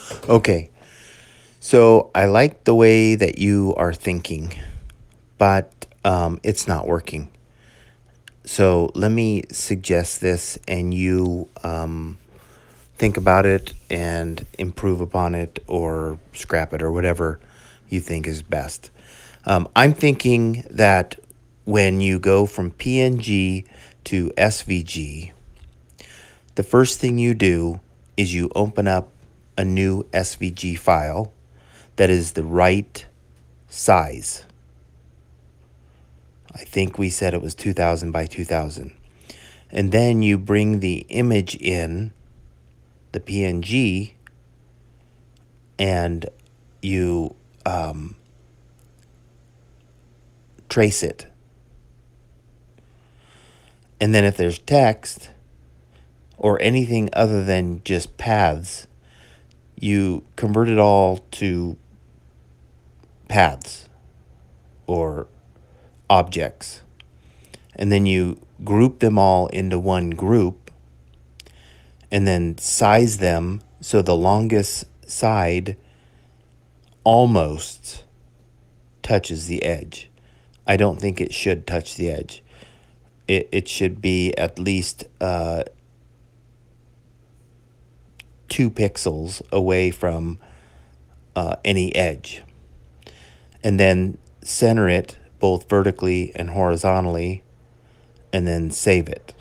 Okay, so I like the way that you are thinking, but it's not working. So let me suggest this, and you think about it and improve upon it or scrap it or whatever you think is best. I'm thinking that when you go from PNG to SVG, the first thing you do is you open up a new SVG file that is the right size. I think we said it was 2000 by 2000. And then you bring the image in, the PNG, and you trace it. And then if there's text or anything other than just paths, you convert it all to paths or objects. And then you group them all into one group and then size them so the longest side almost touches the edge. I don't think it should touch the edge. It should be at least 2 pixels away from any edge. And then center it both vertically and horizontally, and then save it.